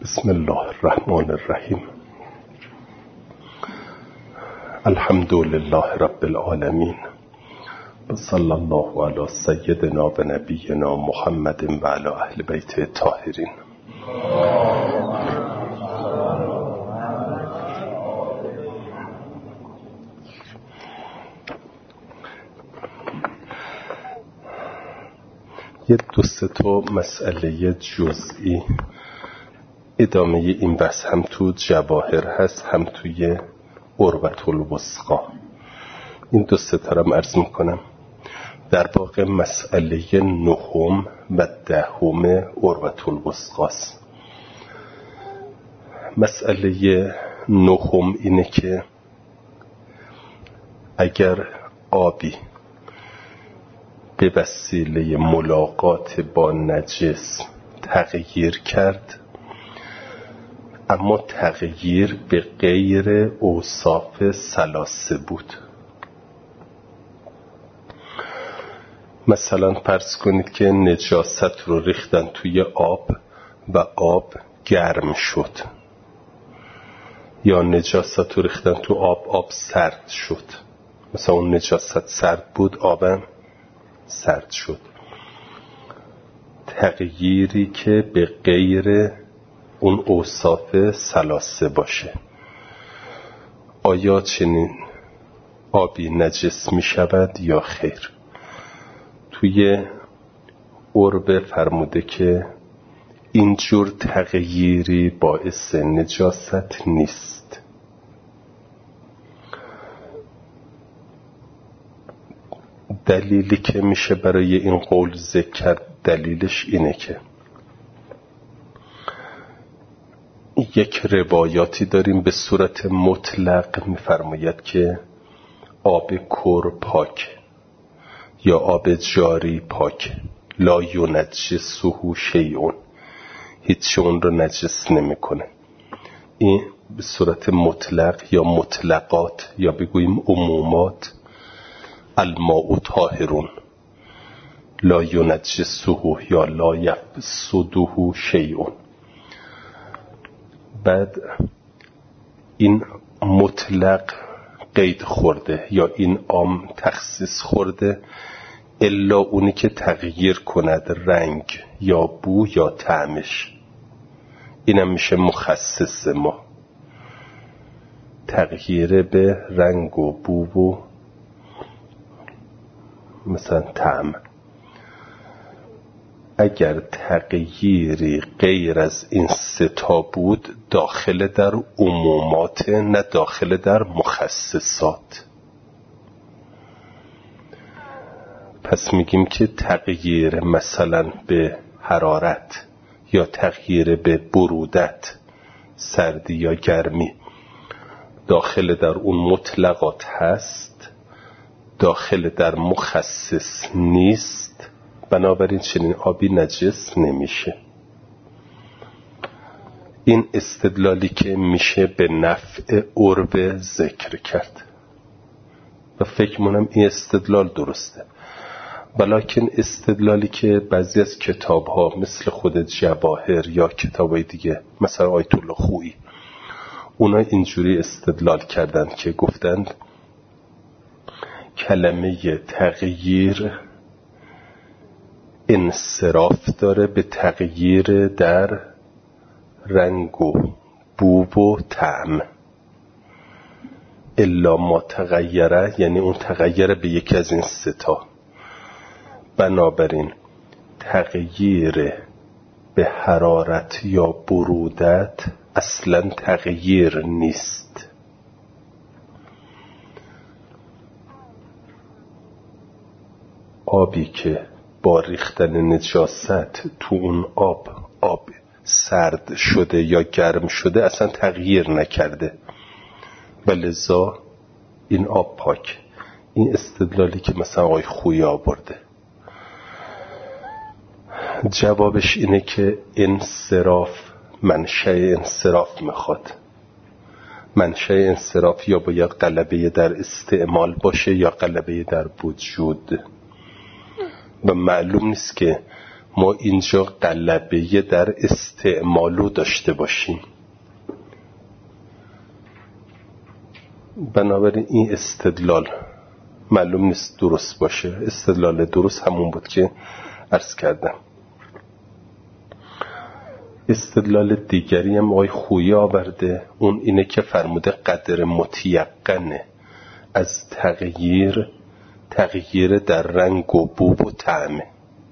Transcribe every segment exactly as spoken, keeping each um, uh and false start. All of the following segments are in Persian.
بسم الله الرحمن الرحیم. الحمد لله رب العالمین و صلی الله علی سیدنا و نبینا محمد و علی اهل بیت الطاهرین. یه دو سه تا مسئله جزئی ادامه این بحث هم تو جواهر هست هم توی عروة الوثقی. این دو سه تا رو عرض میکنم. در واقع مسئله نهم و دهم عروة الوثقی است. مسئله نهم اینه که اگر آبی به وسیله ملاقات با نجس تغییر کرد اما تغییر به غیر اوصاف ثلاثه بود، مثلا فرض کنید که نجاست رو ریختن توی آب و آب گرم شد، یا نجاست رو ریختن تو آب آب سرد شد. مثلا اون نجاست سرد بود آبم سرد شد. تغییری که به غیر اون اوصاف ثلاثه باشه. آیا چنین آبی نجس می شود یا خیر؟ توی عربه فرموده که اینجور تغییری باعث نجاست نیست. دلیلی که میشه برای این قول ذکر کرد دلیلش اینه که یک روایاتی داریم به صورت مطلق میفرماید که آب کر پاک یا آب جاری پاک، لا ینجسه شیء، هیچ اون رو نجس نمیکنه. این به صورت مطلق یا مطلقات یا بگوییم عمومات، الماء طاهرون لا ینجسه یا لا یفسده شیء. بعد این مطلق قید خورده یا این عام تخصیص خورده الا اونی که تغییر کند رنگ یا بو یا طعمش، اینم میشه مخصص ما، تغییر به رنگ و بو و مثلا طعم. اگر تغییری غیر از این سه تا بود داخل در عمومات نه داخل در مخصصات. پس میگیم که تغییر مثلا به حرارت یا تغییر به برودت، سردی یا گرمی، داخل در اون مطلقات هست، داخل در مخصص نیست، بنابراین چنین آبی نجس نمیشه. این استدلالی که میشه به نفع عربه ذکر کرد و فکر مونم این استدلال درسته. ولیکن استدلالی که بعضی از کتاب ها مثل خود جواهر یا کتابای دیگه مثلا آیت الله خویی اونا اینجوری استدلال کردن که گفتند کلمه تغییر انصراف داره به تغییر در رنگ و بو و طعم. الا ما تغیره یعنی اون تغییر به یکی از این سه تا. بنابراین تغییر به حرارت یا برودت اصلا تغییر نیست. آبی که با ریختن نجاست تو اون آب آب سرد شده یا گرم شده اصلا تغییر نکرده و لذا این آب پاک. این استدلالی که مثلا آقای خویی آورده، جوابش اینه که انصراف منشأ انصراف میخواد. منشأ انصراف یا باید غلبه در استعمال باشه یا غلبه در وجود، و معلوم نیست که ما اینجا غلبه در استعمالو داشته باشیم. بنابراین این استدلال معلوم نیست درست باشه. استدلال درست همون بود که عرض کردم. استدلال دیگری هم آقای خویی آورده، اون اینه که فرموده قدر متیقنه از تغییر تغییر در رنگ و بو و طعمه.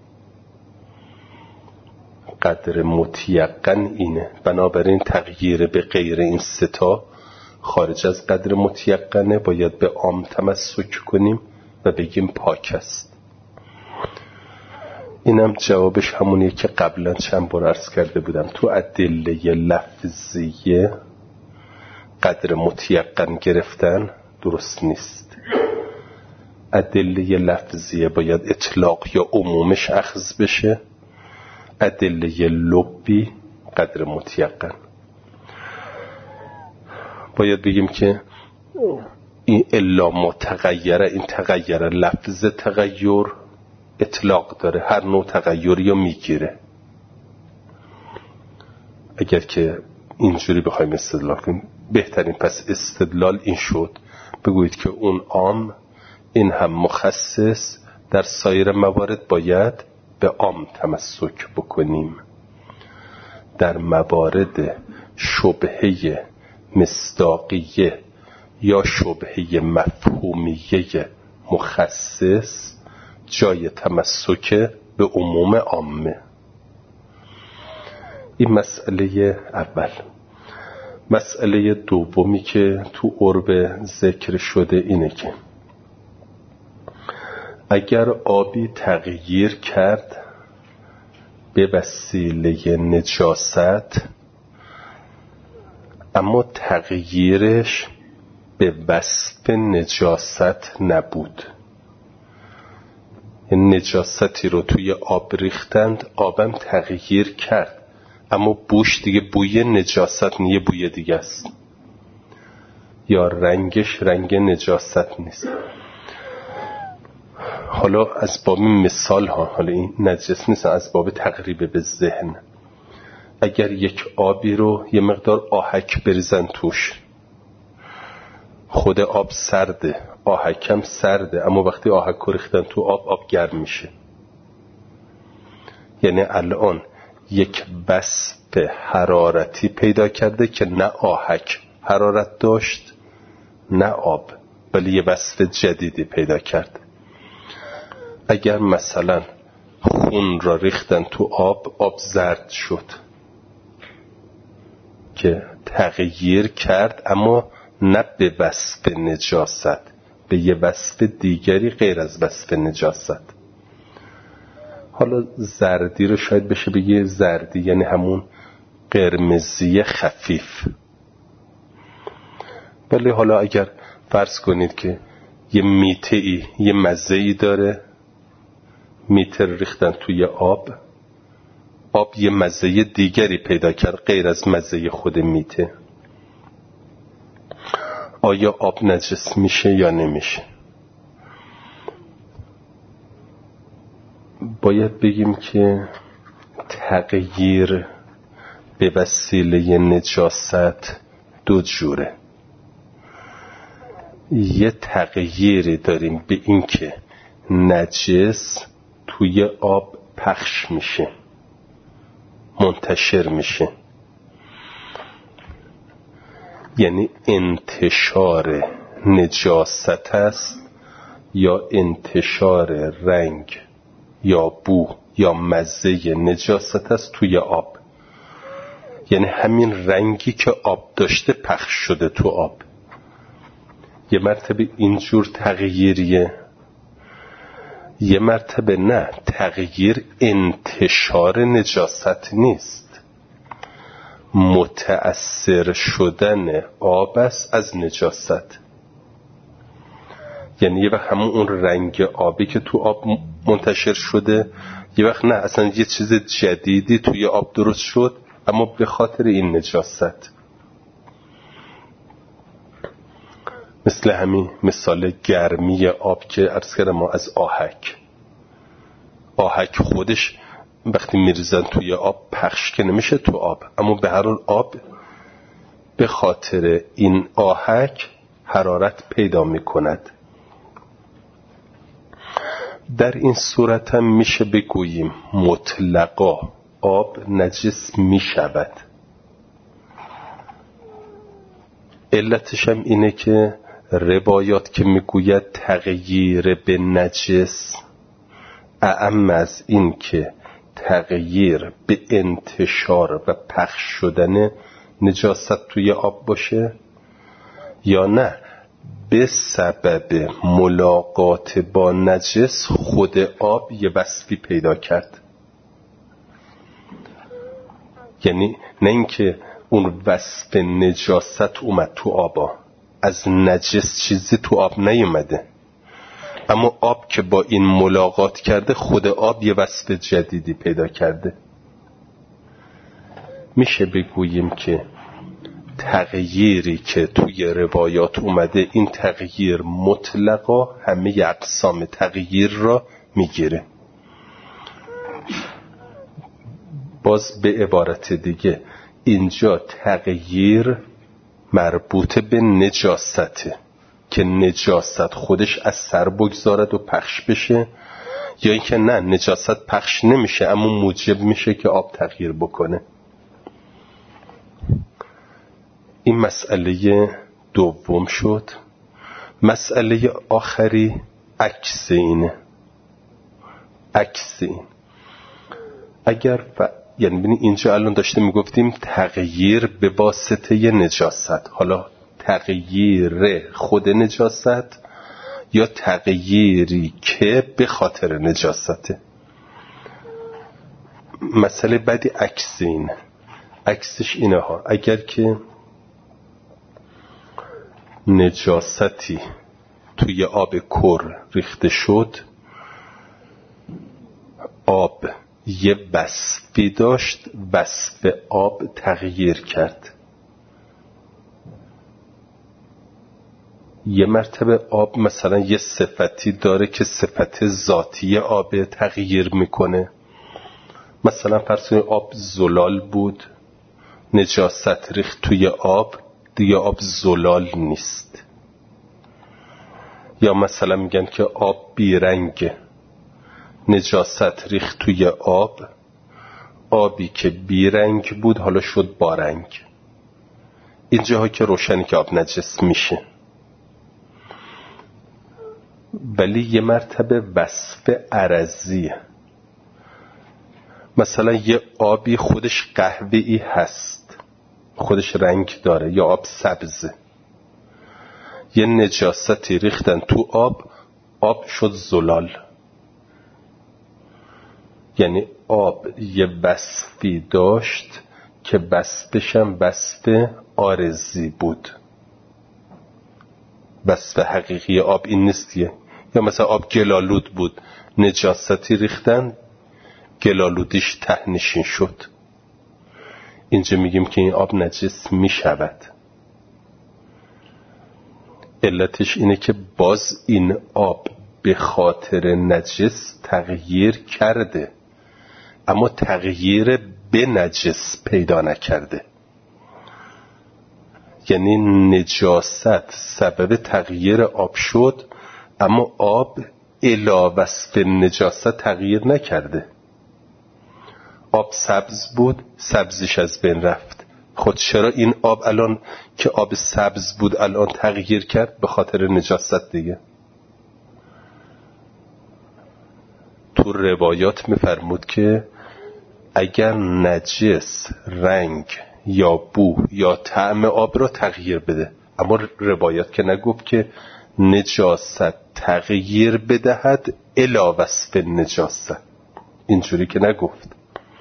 قدر متیقن اینه، بنابراین تغییر به غیر این ستا خارج از قدر متیقنه، باید به عام تمسک کنیم و بگیم پاک است. اینم جوابش همونیه که قبلا چند بار عرض کرده بودم. تو ادله لفظیه قدر متیقن گرفتن درست نیست. ادله لفظیه باید اطلاق یا عمومش اخذ بشه، ادله لبی قدر متیقن. باید بگیم که این الا متغیره، این تغییر لفظ تغییر اطلاق داره، هر نوع تغییری رو میگیره. اگر که اینجوری بخوایم استدلال کنیم بهترین پس استدلال این شد بگویید که اون عام این هم مخصص، در سایر موارد باید به عام تمسک بکنیم. در موارد شبهه مصداقیه یا شبهه مفهومیه مخصص جای تمسک به عموم عامه. این مسئله اول. مسئله دومی که تو عرب ذکر شده اینه که اگر آبی تغییر کرد به وسیله نجاست، اما تغییرش به وصف نجاست نبود، نجاستی رو توی آب ریختند، آبم تغییر کرد اما بوش دیگه بوی نجاست نیه، بوی دیگه است، یا رنگش رنگ نجاست نیست. حالا از باب مثال ها، حالا این نجس نیست، از باب تقریب به ذهن. اگر یک آبی رو یه مقدار آهک بریزن توش، خود آب سرده، آهکم سرده، اما وقتی آهک رو ریختن تو آب، آب گرم میشه. یعنی الان یک وصف حرارتی پیدا کرده که نه آهک حرارت داشت نه آب، ولی یه وصف جدیدی پیدا کرد. اگر مثلا خون را ریختن تو آب، آب زرد شد که تغییر کرد اما نه به وصف نجاست، به یه وصف دیگری غیر از وصف نجاست. حالا زردی رو شاید بشه بگه زردی یعنی همون قرمزی خفیف. ولی حالا اگر فرض کنید که یه میته‌ای یه مزه‌ای داره، میته ریختن توی آب، آب یه مزه دیگری پیدا کرد غیر از مزه خود میته، آیا آب نجس میشه یا نمیشه؟ باید بگیم که تغییر به وسیله نجاست دو جوره. یه تغییری داریم به این که نجس توی آب پخش میشه، منتشر میشه، یعنی انتشار نجاست است یا انتشار رنگ یا بو یا مزه نجاست است توی آب. یعنی همین رنگی که آب داشته پخش شده تو آب. یه مرتبه اینجور تغییریه، یه مرتبه نه، تغییر انتشار نجاست نیست، متأثر شدن آب است از نجاست. یعنی یه وقت همون اون رنگ آبی که تو آب منتشر شده، یه وقت نه، اصلا یه چیز جدیدی توی آب درست شد اما به خاطر این نجاست. مثل همین مثال گرمی آب که عرض کردم ما از آهک، آهک خودش وقتی میریزن توی آب پخش که نمیشه تو آب، اما به هر حال آب به خاطر این آهک حرارت پیدا میکند. در این صورت هم میشه بگوییم مطلقا آب نجس میشود. علتش هم اینه که روایات که میگوید تغییر به نجس اعم از این که تغییر به انتشار و پخش شدن نجاست توی آب باشه، یا نه به سبب ملاقات با نجس خود آب یه وصفی پیدا کرد. یعنی نه اینکه اون وصف نجاست اومد تو آبا، از نجس چیزی تو آب نیومده، اما آب که با این ملاقات کرده خود آب یه وصف جدیدی پیدا کرده. میشه بگوییم که تغییری که توی روایات اومده این تغییر مطلقا همه اقسام تغییر را میگیره. باز به عبارت دیگه اینجا تغییر مربوط به نجاسته که نجاست خودش از سر بگذارد و پخش بشه، یا اینکه نه نجاست پخش نمیشه اما موجب میشه که آب تغییر بکنه. این مسئله دوم شد. مسئله آخری عکس اینه. عکس این اگر ف... یعنی ببین اینجا الان داشته میگفتیم تغییر به واسطه ی نجاست، حالا تغییر خود نجاست یا تغییری که به خاطر نجاسته. مسئله بعدی عکس اینه. عکسش اینه ها، اگر که نجاستی توی آب کر ریخته شد، آب یه وصفی داشت، وصف آب تغییر کرد. یه مرتبه آب مثلا یه صفتی داره که صفت ذاتی آب تغییر میکنه. مثلا فرض کنید آب زلال بود، نجاست ریخت توی آب، دیگه آب زلال نیست. یا مثلا میگن که آب بیرنگه، نجاست ریخت توی آب، آبی که بیرنگ بود حالا شد بارنگ. اینجاها که روشنی که آب نجس میشه. ولی یه مرتبه وصف عرضیه، مثلا یه آبی خودش قهوه‌ای هست، خودش رنگ داره، یا آب سبزه، یه نجاستی ریختن تو آب، آب شد زلال. یعنی آب یه وصفی داشت که وصفش هم وصف عارضی بود، وصف حقیقی آب این نیستیه. یا مثلا آب گلالود بود، نجاستی ریختن، گلالودیش تهنشین شد. اینجا میگیم که این آب نجس میشود. علتش اینه که باز این آب به خاطر نجس تغییر کرده، اما تغییر به نجس پیدا نکرده. یعنی نجاست سبب تغییر آب شد، اما آب الی وصف نجاست تغییر نکرده. آب سبز بود، سبزش از بین رفت. خود چرا این آب الان که آب سبز بود الان تغییر کرد؟ به خاطر نجاست دیگه. تو روایات میفرمود که اگر نجس رنگ یا بو یا طعم آب را تغییر بده، اما روایات که نگفت که نجاست تغییر بدهد الی وصف نجاست، اینجوری که نگفت.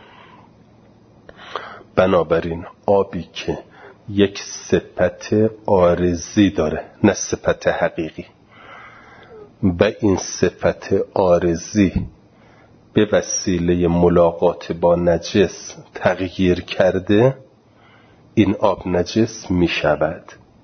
بنابراین آبی که یک صفت عارضی داره نه صفت حقیقی، و این صفت عارضی به وسیله ملاقات با نجس تغییر کرده، این آب نجس می شود.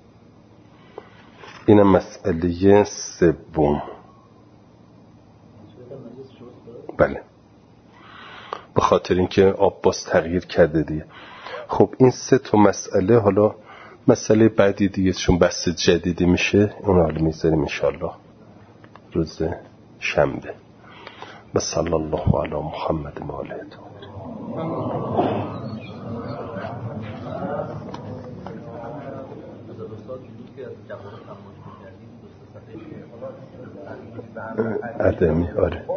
این مسئله سوم. بله. به خاطر اینکه آب باز تغییر کرده دیگه. خب این سه تا مسئله، حالا مسئله بعدی دیگه چون بحث جدیدی میشه اون حالا میذاریم انشالله روز شنبه. و صلی الله علی محمد و آله ادمی. آره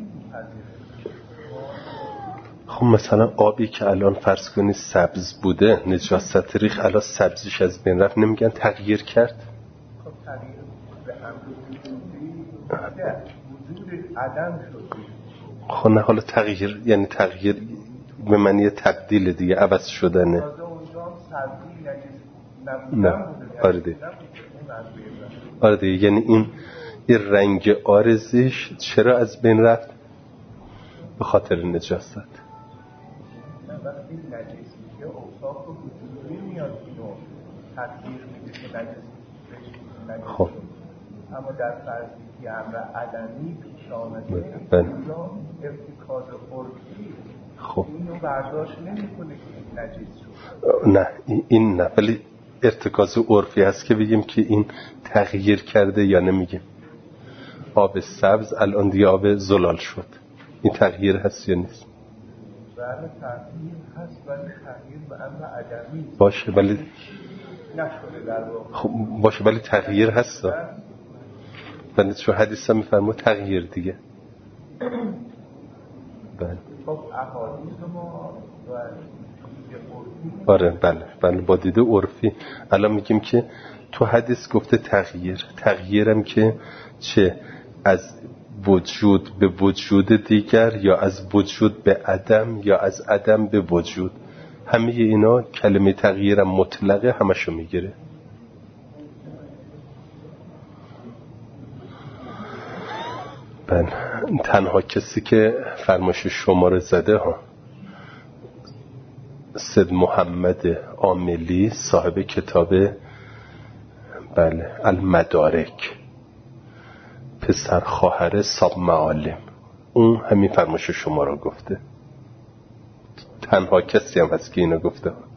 خب مثلا آبی که الان فرض کنی سبز بوده نجاست ریخ، الان سبزیش از بین رفت، نمیگن تغییر کرد؟ خب تغییر به امر وجود عدم شد. خب نه حالا تغییر یعنی تغییر به معنی تبدیل دیگه، عوض شدنه. نه آره دیگه. آره دیگه یعنی این این رنگ آرزش چرا از بین رفت؟ به خاطر نجاست. وقتی نجسی که اوصاف وجودی میاد اینو تغییر میده که نجس. خب اما در فرضی که امر عدمی پیش آمده بله. اینجا ارتکاز عرفی خب اینو برداشت نمیکنه که نجس شد. نه این نه، ولی ارتکاز عرفی هست که بگیم که این تغییر کرده یا نمیگیم. آب سبز الان دیگه آب زلال شد، این تغییر هست یا نیست؟ بله تغییر هست ولی تغییر به امر عدمی باشه ولی نشده در واقع. خب باشه ولی تغییر هست. ولی چون حدیث هم میفرمه تغییر دیگه. بله خب احادیث ما و آره بله بله با دیده عرفی الان میگیم که تو حدیث گفته تغییر، تغییرم که چه از وجود به وجود دیگر یا از وجود به عدم یا از عدم به وجود، همه اینا کلمه تغییرم مطلقه همشو میگیره. بله تنها کسی که فرمایش شما رو زده ها سید محمد عاملی صاحب کتاب بله المدارک، پسر خواهر صاحب معالم، اون همین فرمایش شما رو گفته. تنها کسی هم هست که اینو گفته.